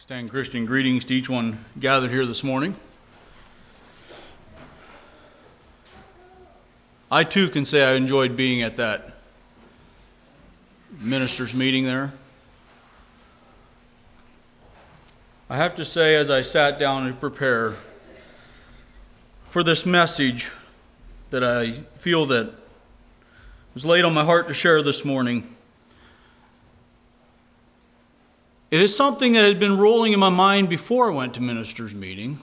Extend Christian greetings to each one gathered here this morning. I too can say I enjoyed being at that ministers' meeting there. I have to say, as I sat down to prepare for this message that I feel that was laid on my heart to share this morning, it is something that had been rolling in my mind before I went to ministers' meeting.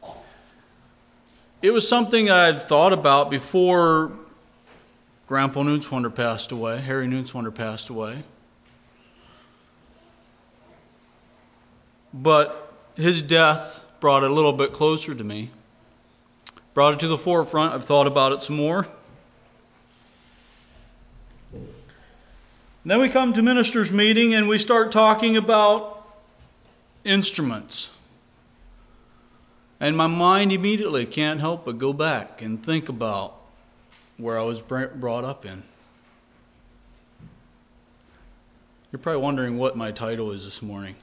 It was something I had thought about before Grandpa Nuenswander passed away, Harry Nuenswander passed away. But his death brought it a little bit closer to me. Brought it to the forefront. I've thought about it some more. Then we come to ministers' meeting and we start talking about instruments. And my mind immediately can't help but go back and think about where I was brought up in. You're probably wondering what my title is this morning.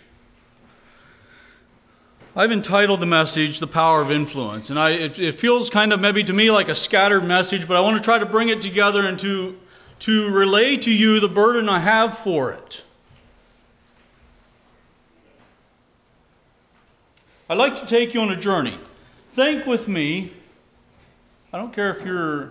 I've entitled the message, The Power of Influence. And it feels kind of maybe to me like a scattered message, but I want to try to bring it together and to relay to you the burden I have for it. I'd like to take you on a journey. Think with me. I don't care if you're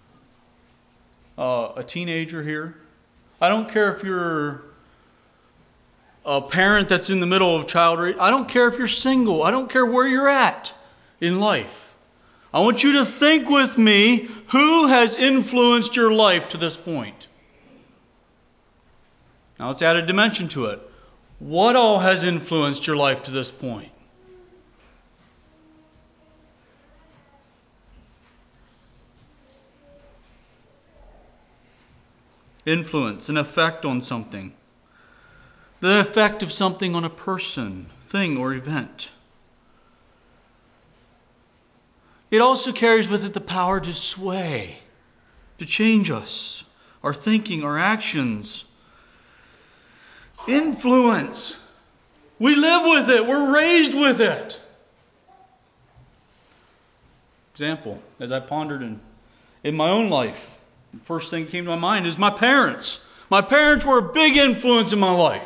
a teenager here. I don't care if you're a parent that's in the middle of child raising. I don't care if you're single. I don't care where you're at in life. I want you to think with me, who has influenced your life to this point? Now let's add a dimension to it. What all has influenced your life to this point? Influence, an effect on something. The effect of something on a person, thing, or event. It also carries with it the power to sway, to change us, our thinking, our actions. Influence. We live with it. We're raised with it. Example, as I pondered in my own life, the first thing that came to my mind is my parents. My parents were a big influence in my life.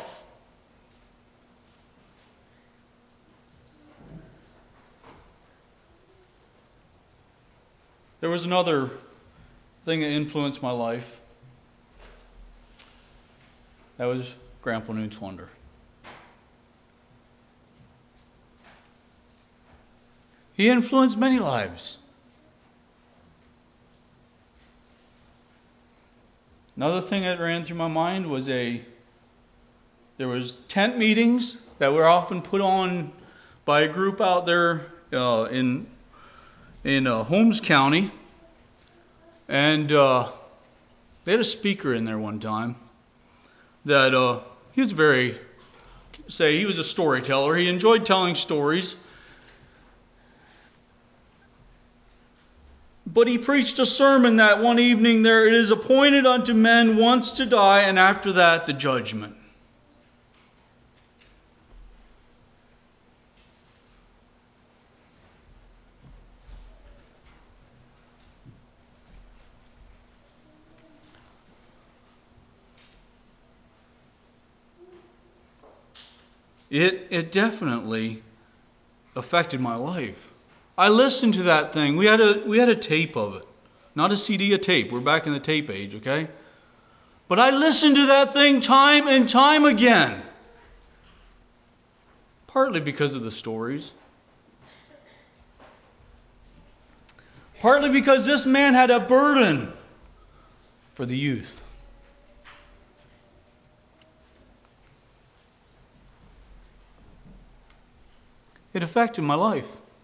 There was another thing that influenced my life. That was Grandpa Nuenswander. He influenced many lives. Another thing that ran through my mind was there was tent meetings that were often put on by a group out there in Holmes County, and they had a speaker in there one time that he was a storyteller. He enjoyed telling stories, but he preached a sermon that one evening there, it is appointed unto men once to die, and after that the judgment. It definitely affected my life. I listened to that thing. We had a tape of it. Not a CD, a tape. We're back in the tape age, okay? But I listened to that thing time and time again. Partly because of the stories. Partly because this man had a burden for the youth. It affected my life.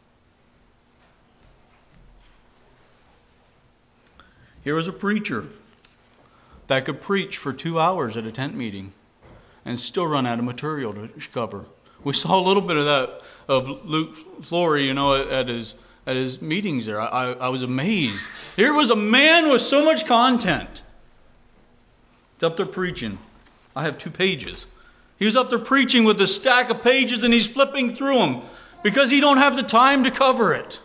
Here was a preacher that could preach for 2 hours at a tent meeting and still run out of material to cover. We saw a little bit of that of Luke Flory, at his meetings there. I was amazed. Here was a man with so much content. It's up there preaching. I have 2 pages. He was up there preaching with a stack of pages and he's flipping through them because he don't have the time to cover it.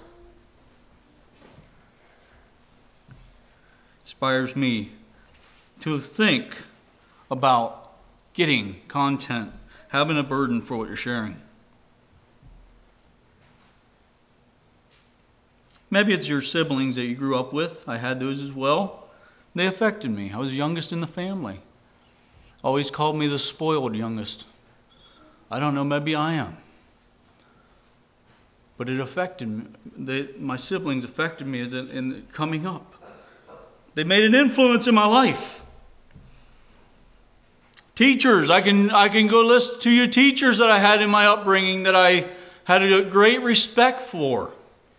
Inspires me to think about getting content, having a burden for what you're sharing. Maybe it's your siblings that you grew up with. I had those as well. They affected me. I was the youngest in the family. Always called me the spoiled youngest. I don't know, maybe I am. But it affected me. My siblings affected me in coming up. They made an influence in my life. Teachers, I can go list to you teachers that I had in my upbringing that I had a great respect for.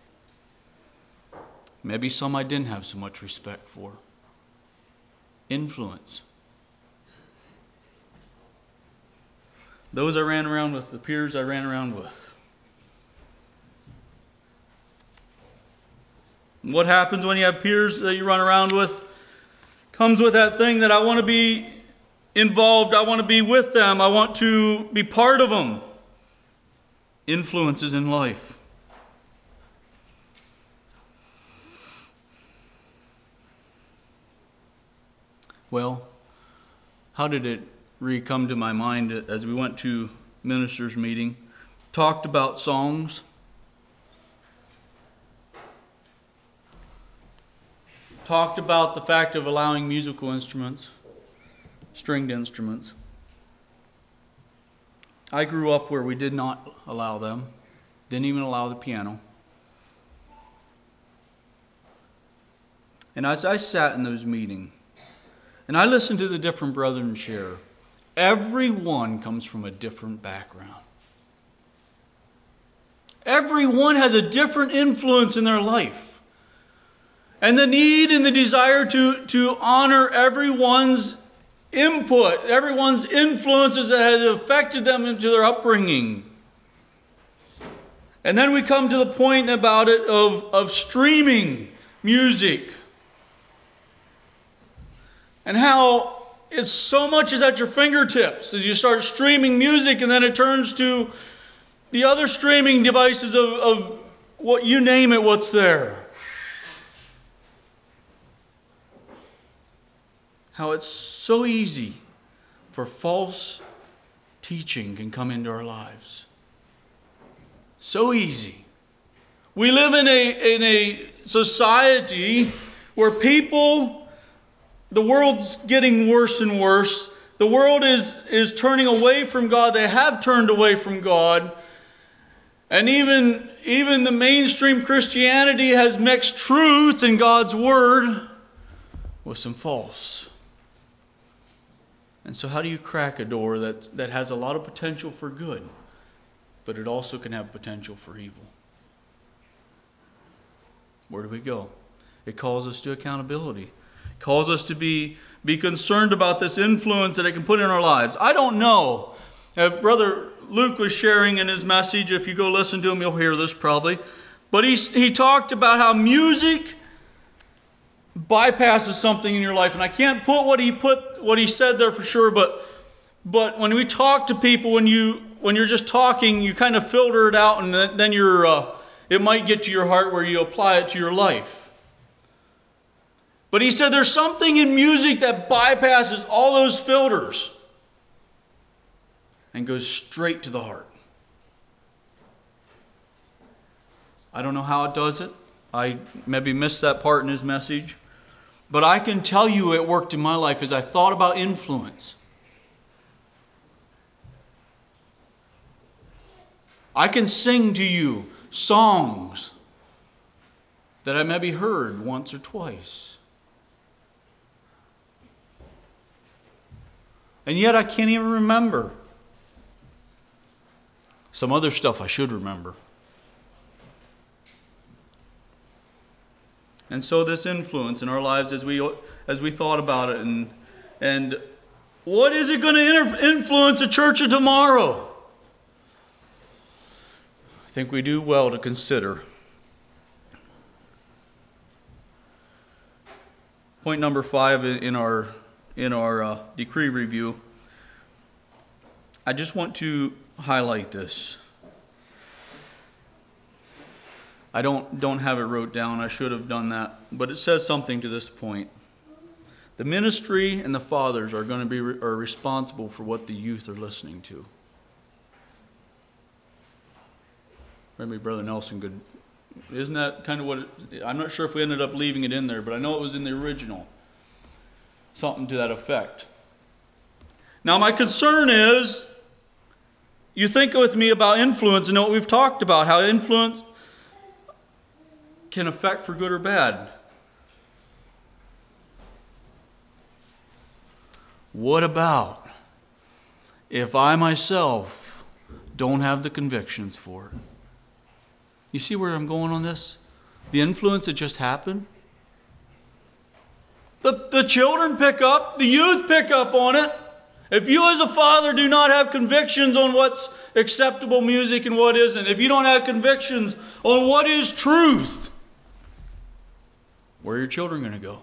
Maybe some I didn't have so much respect for. Influence. Those I ran around with, the peers I ran around with. What happens when you have peers that you run around with? Comes with that thing that I want to be involved, I want to be with them, I want to be part of them. Influences in life. Well, how did it come to my mind as we went to ministers' meeting? Talked about songs. Talked about the fact of allowing musical instruments, stringed instruments. I grew up where we did not allow them. Didn't even allow the piano. And as I sat in those meetings, and I listened to the different brethren share, everyone comes from a different background. Everyone has a different influence in their life. And the need and the desire to honor everyone's input, everyone's influences that had affected them into their upbringing. And then we come to the point about it of streaming music. And how it's so much is at your fingertips as you start streaming music, and then it turns to the other streaming devices of what you name it, what's there. How it's so easy for false teaching can come into our lives. So easy. We live in a society where the world's getting worse and worse. The world is turning away from God. They have turned away from God. And even the mainstream Christianity has mixed truth in God's Word with some false. And so how do you crack a door that has a lot of potential for good, but it also can have potential for evil? Where do we go? It calls us to accountability. It calls us to be concerned about this influence that it can put in our lives. I don't know. Brother Luke was sharing in his message. If you go listen to him, you'll hear this probably. But he talked about how music bypasses something in your life. And I can't put what he said there for sure, but when we talk to people, when you're just talking, you kind of filter it out, and then it might get to your heart where you apply it to your life. But he said there's something in music that bypasses all those filters and goes straight to the heart. I don't know how it does it. I maybe missed that part in his message. But I can tell you it worked in my life as I thought about influence. I can sing to you songs that I maybe heard once or twice. And yet I can't even remember. Some other stuff I should remember. And so this influence in our lives as we thought about it, and what is it going to influence the church of tomorrow? I think we do well to consider. Point number 5 in our decree review. I just want to highlight this. I don't have it wrote down. I should have done that. But it says something to this point. The ministry and the fathers are going to be are responsible for what the youth are listening to. Maybe Brother Nelson could... Isn't that kind of what I'm not sure if we ended up leaving it in there, but I know it was in the original. Something to that effect. Now my concern is, you think with me about influence and what we've talked about, how influence can affect for good or bad. What about if I myself don't have the convictions for it? You see where I'm going on this? The influence that just happened? The children pick up, the youth pick up on it. If you as a father do not have convictions on what's acceptable music and what isn't, if you don't have convictions on what is truth, where are your children going to go?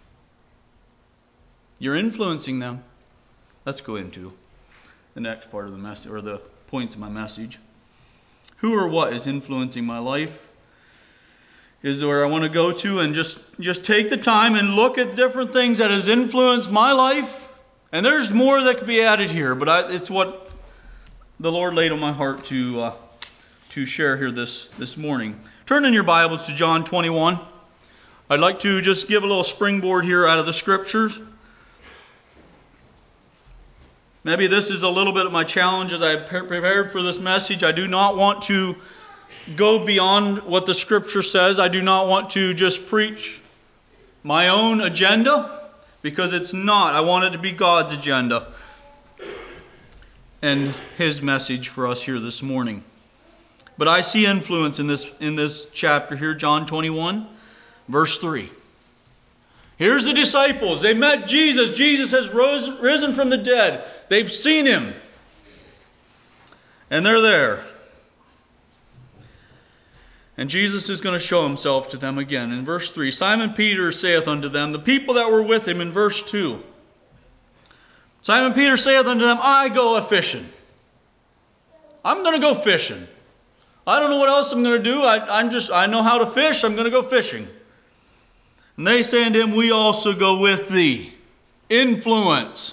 You're influencing them. Let's go into the next part of the message, or the points of my message. Who or what is influencing my life is where I want to go to, and just take the time and look at different things that has influenced my life. And there's more that could be added here, but it's what the Lord laid on my heart to share here this morning. Turn in your Bibles to John 21. I'd like to just give a little springboard here out of the Scriptures. Maybe this is a little bit of my challenge as I prepared for this message. I do not want to go beyond what the Scripture says. I do not want to just preach my own agenda, because it's not. I want it to be God's agenda and His message for us here this morning. But I see influence in this chapter here, John 21, verse 3. Here's the disciples. They met Jesus. Jesus has risen from the dead. They've seen Him. And they're there. And Jesus is going to show Himself to them again. In verse 3, Simon Peter saith unto them, the people that were with Him in verse 2. Simon Peter saith unto them, I go a-fishing. I'm going to go fishing. I don't know what else I'm going to do. I know how to fish. I'm going to go fishing. And they say unto Him, we also go with thee. Influence.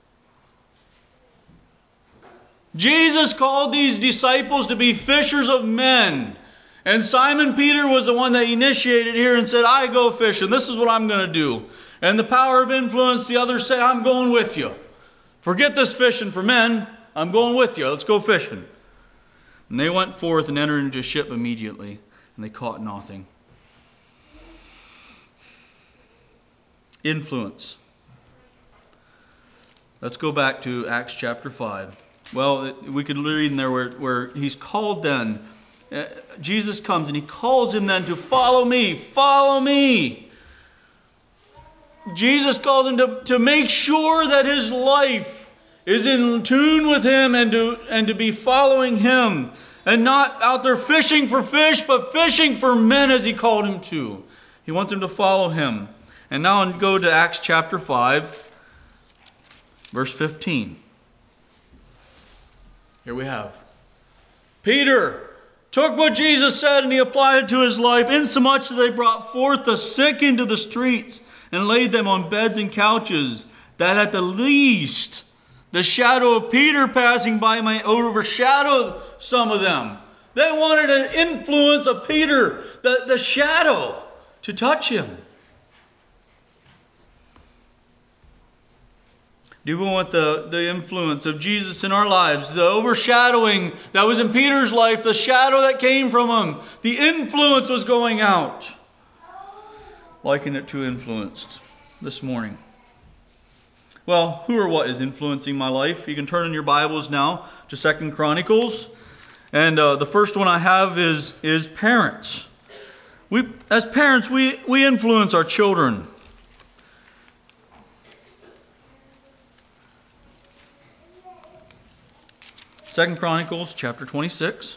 Jesus called these disciples to be fishers of men. And Simon Peter was the one that initiated here and said, I go fishing. This is what I'm going to do. And the power of influence, the others say, I'm going with you. Forget this fishing for men. I'm going with you. Let's go fishing. And they went forth and entered into a ship immediately. And they caught nothing. Influence. Let's go back to Acts chapter 5. Well, we could read in there where He's called then. Jesus comes and He calls him then to follow me. Follow me. Jesus called him to make sure that his life is in tune with Him and to be following Him. And not out there fishing for fish, but fishing for men as He called him to. He wants him to follow Him. And now go to Acts chapter 5, verse 15. Here we have. Peter took what Jesus said and he applied it to his life, insomuch that they brought forth the sick into the streets and laid them on beds and couches, that at the least the shadow of Peter passing by might overshadow some of them. They wanted an influence of Peter, the shadow, to touch him. Do we want the influence of Jesus in our lives, the overshadowing that was in Peter's life, the shadow that came from him, the influence was going out. Liken it to influenced this morning. Well, who or what is influencing my life? You can turn in your Bibles now to 2 Chronicles. And the first one I have is parents. As parents, we influence our children. 2 Chronicles chapter 26.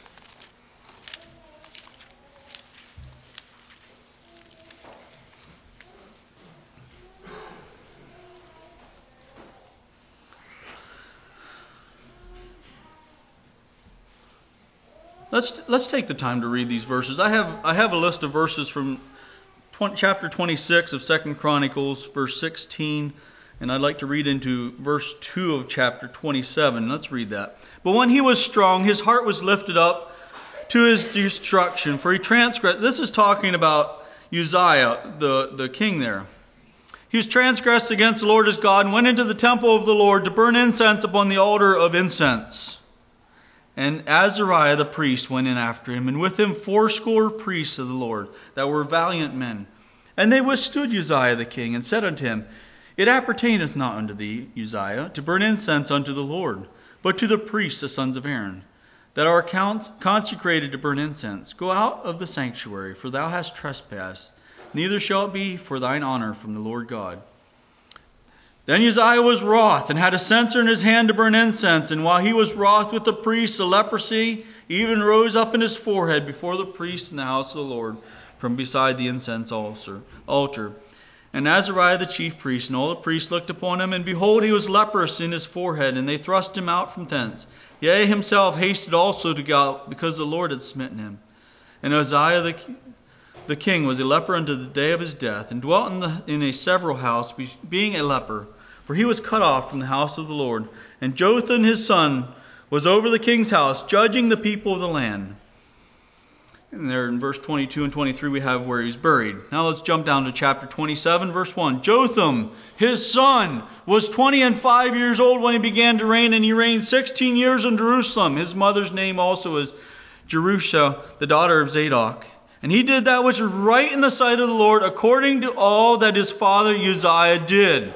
Let's take the time to read these verses. I have a list of verses from chapter 26 of 2 Chronicles, verse 16, and I'd like to read into verse 2 of chapter 27. Let's read that. But when he was strong, his heart was lifted up to his destruction, for he transgressed. This is talking about Uzziah, the king there. He was transgressed against the Lord his God and went into the temple of the Lord to burn incense upon the altar of incense. And Azariah the priest went in after him, and with him 80 priests of the Lord, that were valiant men. And they withstood Uzziah the king, and said unto him, It appertaineth not unto thee, Uzziah, to burn incense unto the Lord, but to the priests, the sons of Aaron, that are consecrated to burn incense. Go out of the sanctuary, for thou hast trespassed, neither shall it be for thine honor from the Lord God. Then Uzziah was wroth, and had a censer in his hand to burn incense. And while he was wroth with the priests, the leprosy even rose up in his forehead before the priests in the house of the Lord, from beside the incense altar. And Azariah the chief priest and all the priests looked upon him, and behold, he was leprous in his forehead, and they thrust him out from thence. Yea, himself hasted also to go out, because the Lord had smitten him. And Uzziah the king was a leper unto the day of his death, and dwelt in a several house, being a leper, for he was cut off from the house of the Lord. And Jotham his son was over the king's house, judging the people of the land. And there in verse 22 and 23 we have where he's buried. Now let's jump down to chapter 27, verse 1. Jotham, his son, was 25 years old when he began to reign, and he reigned 16 years in Jerusalem. His mother's name also is Jerusha, the daughter of Zadok. And he did that which was right in the sight of the Lord, according to all that his father Uzziah did.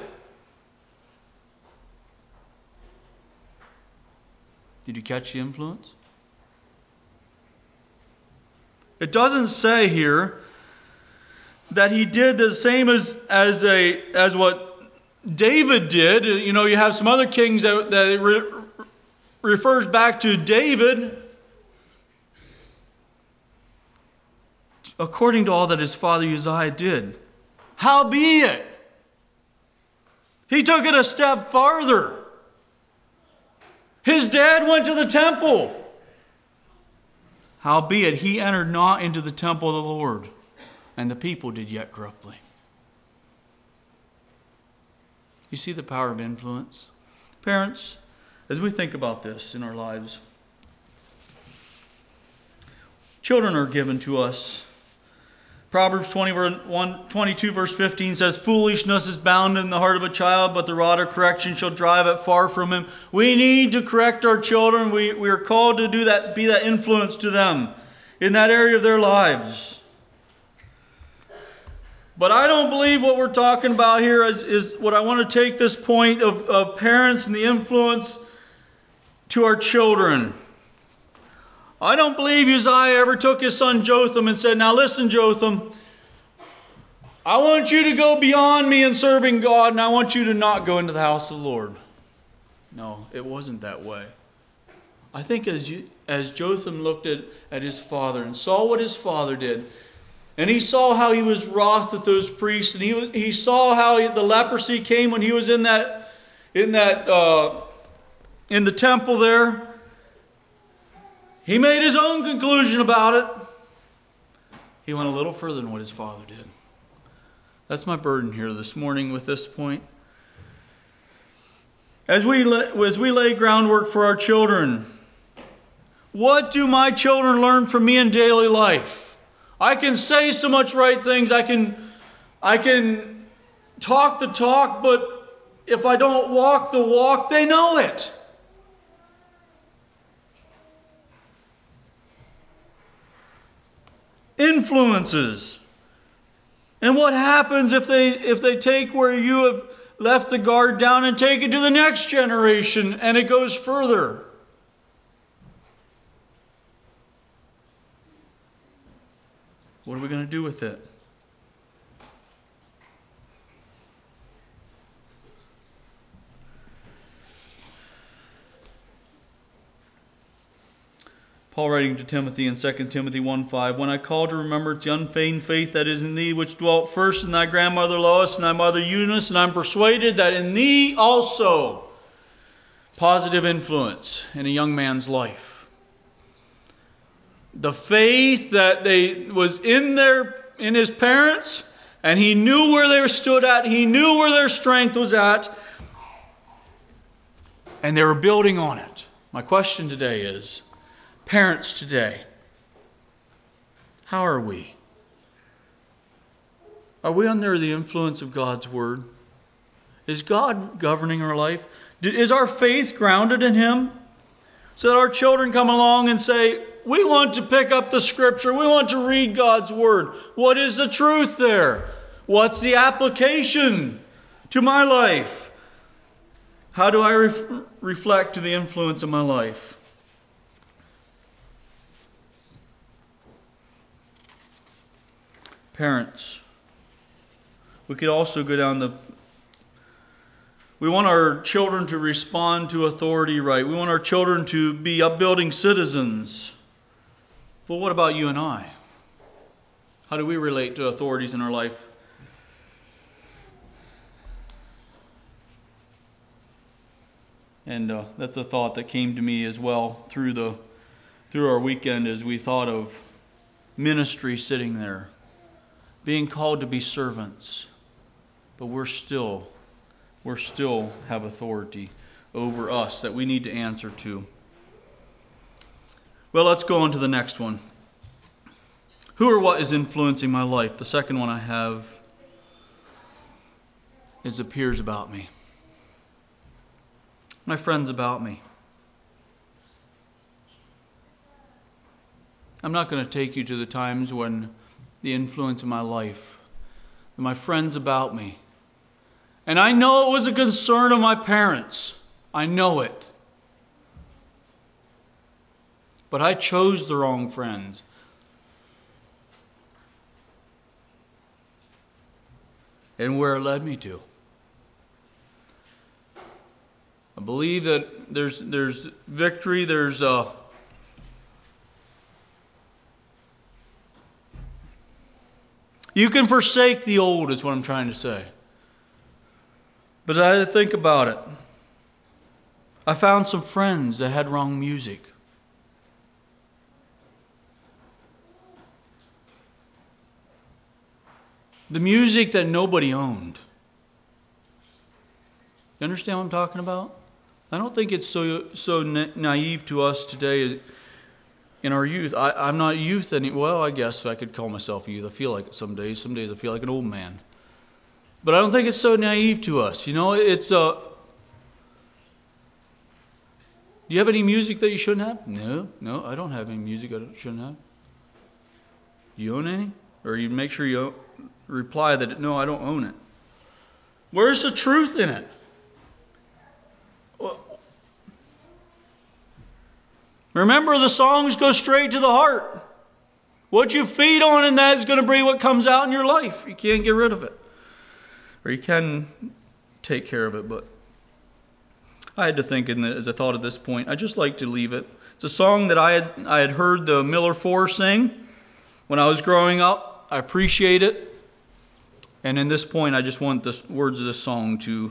Did you catch the influence? It doesn't say here that he did the same as what David did. You know, you have some other kings that refers back to David. According to all that his father Uzziah did. Howbeit, he took it a step farther. His dad went to the temple. Howbeit, he entered not into the temple of the Lord, and the people did yet corruptly. You see the power of influence? Parents, as we think about this in our lives, children are given to us. Proverbs 22 verse 15 says, Foolishness is bound in the heart of a child, but the rod of correction shall drive it far from him. We need to correct our children. We are called to do that, be that influence to them in that area of their lives. But I don't believe what we're talking about here is what I want to take this point of parents and the influence to our children. I don't believe Uzziah ever took his son Jotham and said, Now listen, Jotham, I want you to go beyond me in serving God, and I want you to not go into the house of the Lord. No, it wasn't that way. I think as Jotham looked at his father and saw what his father did, and he saw how he was wroth with those priests, and he saw how the leprosy came when he was in the temple there. He made his own conclusion about it. He went a little further than what his father did. That's my burden here this morning with this point. As we lay groundwork for our children, what do my children learn from me in daily life? I can say so much right things. I can talk the talk, but if I don't walk the walk, they know it. Influences. And what happens if they take where you have left the guard down and take it to the next generation and it goes further? What are we going to do with it? Paul writing to Timothy in 2 Timothy 1:5, When I call to remembrance the unfeigned faith that is in thee, which dwelt first in thy grandmother Lois and thy mother Eunice, and I'm persuaded that in thee also positive influence in a young man's life. The faith that was in his parents, and he knew where they stood at. He knew where their strength was at. And they were building on it. My question today is, parents today, how are we? Are we under the influence of God's Word? Is God governing our life? Is our faith grounded in Him? So that our children come along and say, we want to pick up the Scripture. We want to read God's Word. What is the truth there? What's the application to my life? How do I reflect to the influence of my life? Parents. We could also go down we want our children to respond to authority right. We want our children to be upbuilding citizens. But what about you and I? How do we relate to authorities in our life? And that's a thought that came to me as well through our weekend as we thought of ministry sitting there, being called to be servants, but we're still have authority over us that we need to answer to. Well, let's go on to the next one. Who or what is influencing my life? The second one I have is the peers about me. My friends about me. I'm not going to take you to the times when the influence of my life, my friends about me. And I know it was a concern of my parents. I know it. But I chose the wrong friends. And where it led me to. I believe that there's victory, you can forsake the old is what I'm trying to say. But I had to think about it. I found some friends that had wrong music. The music that nobody owned. You understand what I'm talking about? I don't think it's so naive to us today in our youth. I'm not youth well, I guess I could call myself youth. I feel like it some days. Some days I feel like an old man. But I don't think it's so naive to us. You know, do you have any music that you shouldn't have? No, I don't have any music I shouldn't have. You own any? Or you make sure you reply that, no, I don't own it. Where's the truth in it? Remember, the songs go straight to the heart. What you feed on in that is going to be what comes out in your life. You can't get rid of it. Or you can take care of it, but I had to think as I thought at this point, I just like to leave it. It's a song that I had heard the Miller Four sing when I was growing up. I appreciate it. And in this point, I just want the words of this song to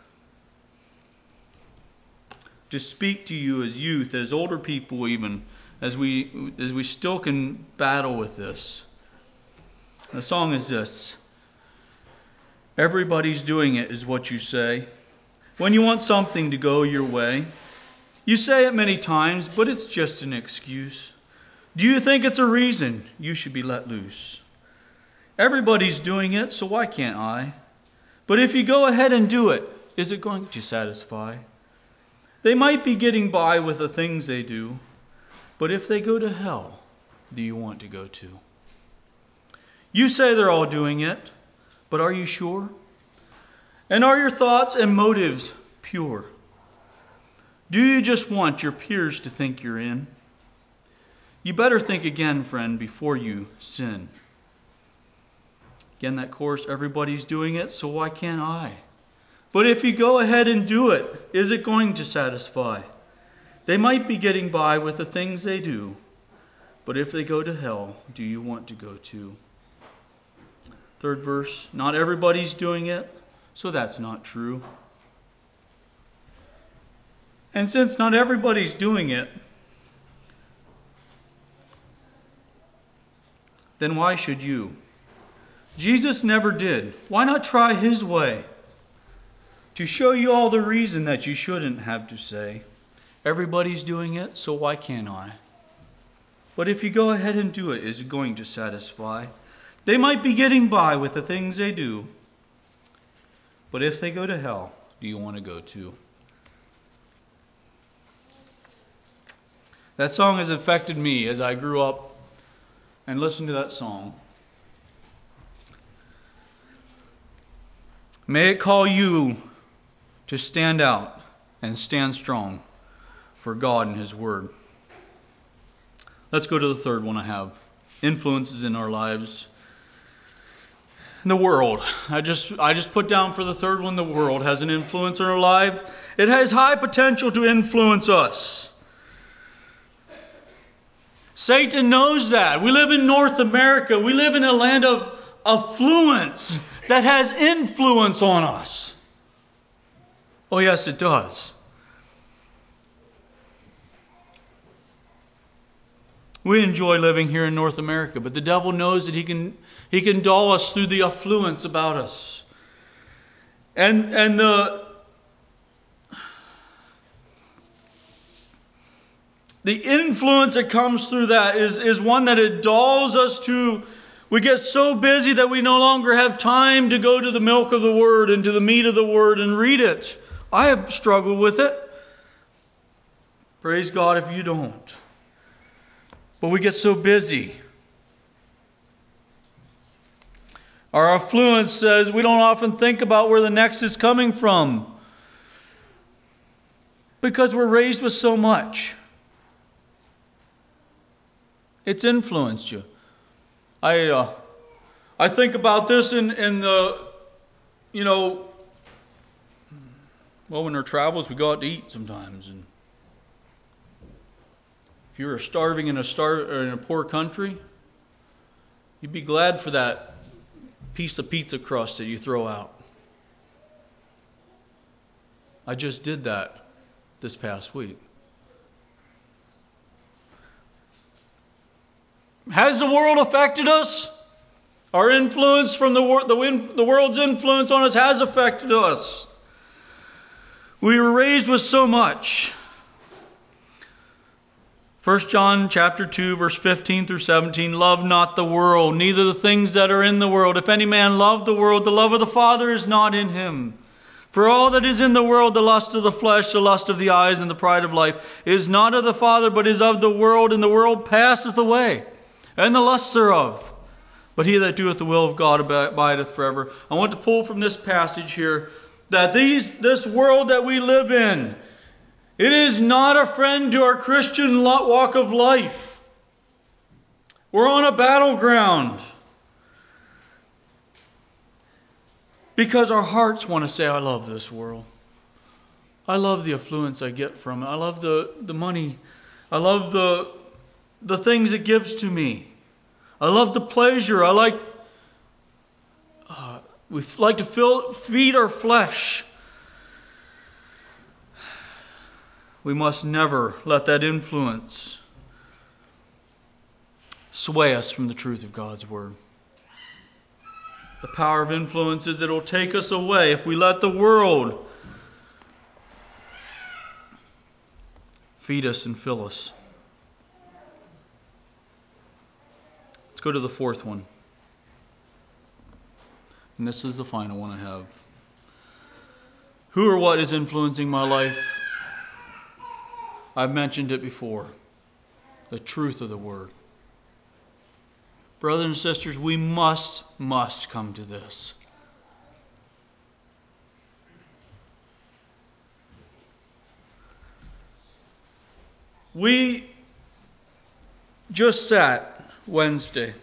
speak to you as youth, as older people even, as we still can battle with this. The song is this. Everybody's doing it is what you say. When you want something to go your way, you say it many times, but it's just an excuse. Do you think it's a reason you should be let loose? Everybody's doing it, so why can't I? But if you go ahead and do it, is it going to satisfy? They might be getting by with the things they do, but if they go to hell, do you want to go to? You say they're all doing it, but are you sure? And are your thoughts and motives pure? Do you just want your peers to think you're in? You better think again, friend, before you sin. Again, that chorus, everybody's doing it, so why can't I? But if you go ahead and do it, is it going to satisfy? They might be getting by with the things they do, but if they go to hell, do you want to go too? Third verse, not everybody's doing it, so that's not true. And since not everybody's doing it, then why should you? Jesus never did. Why not try His way? To show you all the reason that you shouldn't have to say, everybody's doing it, so why can't I? But if you go ahead and do it, is it going to satisfy? They might be getting by with the things they do. But if they go to hell, do you want to go too? That song has affected me as I grew up and listened to that song. May it call you to stand out and stand strong for God and His Word. Let's go to the third one I have. Influences in our lives. The world. I just put down for the third one, the world has an influence in our life. It has high potential to influence us. Satan knows that. We live in North America. We live in a land of affluence that has influence on us. Oh yes, it does. We enjoy living here in North America, but the devil knows that he can dull us through the affluence about us. And the influence that comes through that is one that it dulls us to. We get so busy that we no longer have time to go to the milk of the Word and to the meat of the Word and read it. I have struggled with it. Praise God if you don't. But we get so busy. Our affluence says we don't often think about where the next is coming from. Because we're raised with so much. It's influenced you. I think about this in the, when our travels, we go out to eat sometimes. And if you were starving in a poor country, you'd be glad for that piece of pizza crust that you throw out. I just did that this past week. Has the world affected us? Our influence from the world's influence on us has affected us. We were raised with so much. 1 John chapter 2, verse 15 through 17, love not the world, neither the things that are in the world. If any man love the world, the love of the Father is not in him. For all that is in the world, the lust of the flesh, the lust of the eyes, and the pride of life, is not of the Father, but is of the world, and the world passeth away, and the lusts thereof. But he that doeth the will of God abideth forever. I want to pull from this passage here that this world that we live in, it is not a friend to our Christian walk of life. We're on a battleground. Because our hearts want to say, I love this world. I love the affluence I get from it. I love the money. I love the things it gives to me. I love the pleasure. We like to feed our flesh. We must never let that influence sway us from the truth of God's Word. The power of influence is that it will take us away if we let the world feed us and fill us. Let's go to the fourth one. And this is the final one I have. Who or what is influencing my life? I've mentioned it before. The truth of the Word. Brothers and sisters, we must come to this. We just sat Wednesday,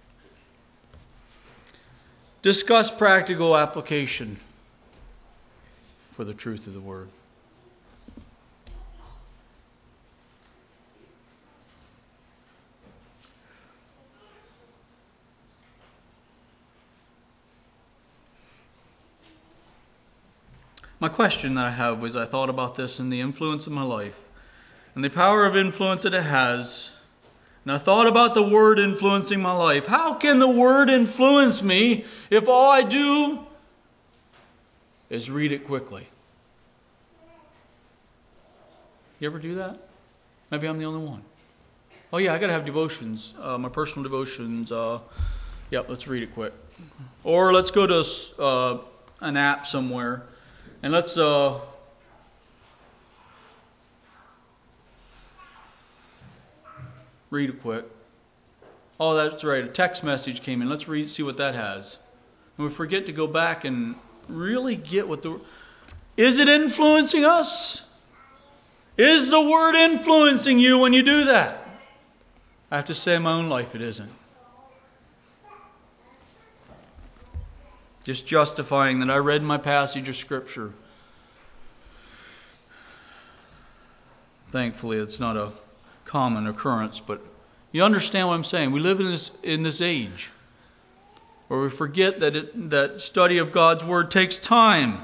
discussed practical application for the truth of the Word. My question that I have was, I thought about this and the influence of my life and the power of influence that it has, And I thought about the Word influencing my life. How can the Word influence me if all I do is read it quickly? You ever do that? Maybe I'm the only one. Oh yeah, I got to have devotions, my personal devotions. Let's read it quick. Or let's go to an app somewhere and let's read it quick. Oh, that's right. A text message came in. Let's see what that has. And we forget to go back and really get what is it influencing us? Is the Word influencing you when you do that? I have to say in my own life it isn't. Just justifying that I read my passage of Scripture. Thankfully, it's not a common occurrence, but you understand what I'm saying. We live in this age where we forget that study of God's Word takes time.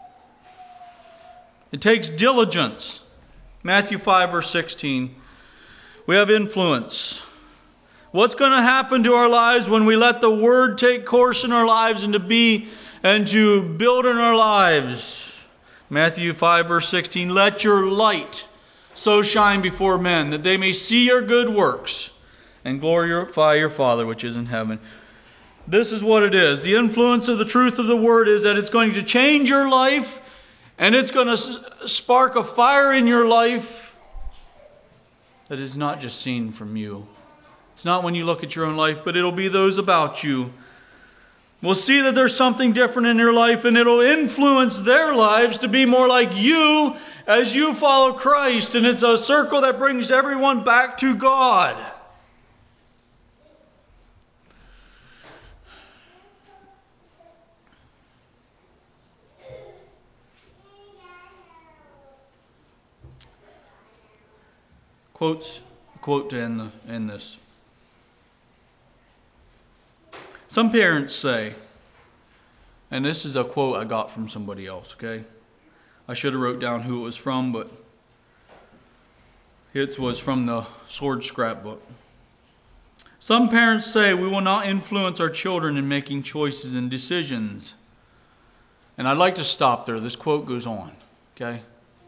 It takes diligence. Matthew 5 verse 16. We have influence. What's going to happen to our lives when we let the Word take course in our lives and to build in our lives? Matthew 5 verse 16. Let your light so shine before men, that they may see your good works and glorify your Father which is in heaven. This is what it is. The influence of the truth of the Word is that it's going to change your life, and it's going to spark a fire in your life that is not just seen from you. It's not when you look at your own life, but it'll be those about you. We'll see that there's something different in your life, and it'll influence their lives to be more like you as you follow Christ. And it's a circle that brings everyone back to God. Quote to end this. Some parents say, and this is a quote I got from somebody else, okay? I should have wrote down who it was from, but it was from the Sword Scrapbook. Some parents say we will not influence our children in making choices and decisions. And I'd like to stop there. This quote goes on, okay?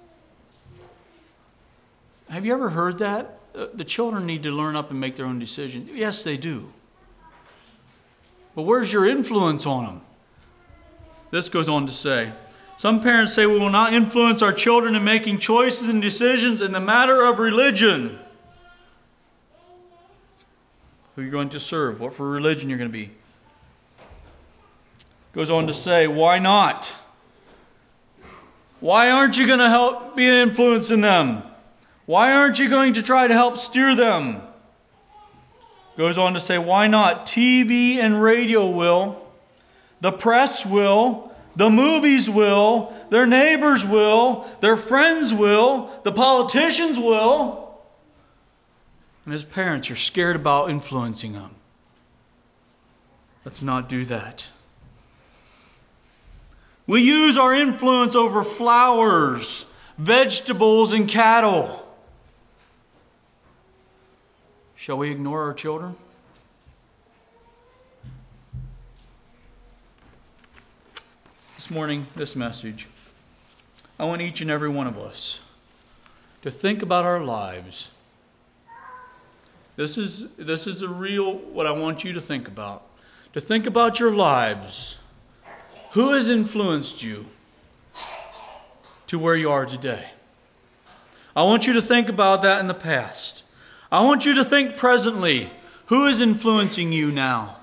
Have you ever heard that? The children need to learn up and make their own decisions. Yes, they do. But where's your influence on them? This goes on to say, some parents say we will not influence our children in making choices and decisions in the matter of religion. Who you're going to serve, what for religion you're going to be. Goes on to say, why not? Why aren't you going to help be an influence in them? Why aren't you going to try to help steer them? Goes on to say, why not? TV and radio will. The press will. The movies will. Their neighbors will. Their friends will. The politicians will. And as parents, you're scared about influencing them. Let's not do that. We use our influence over flowers, vegetables, and cattle. Shall we ignore our children? This morning, this message, I want each and every one of us to think about our lives. This is the real what I want you to think about. To think about your lives. Who has influenced you to where you are today? I want you to think about that in the past. I want you to think presently. Who is influencing you now?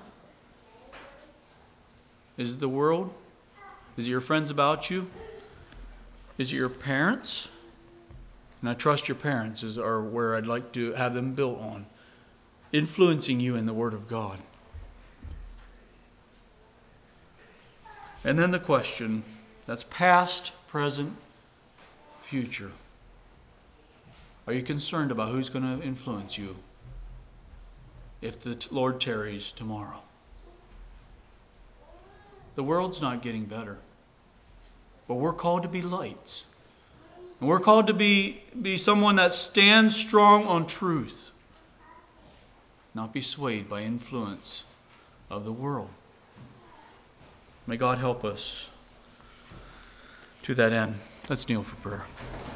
Is it the world? Is it your friends about you? Is it your parents? And I trust your parents are where I'd like to have them built on. Influencing you in the Word of God. And then the question, that's past, present, future. Are you concerned about who's going to influence you if the Lord tarries tomorrow? The world's not getting better. But we're called to be lights. And we're called to be someone that stands strong on truth. not be swayed by influence of the world. May God help us to that end. Let's kneel for prayer.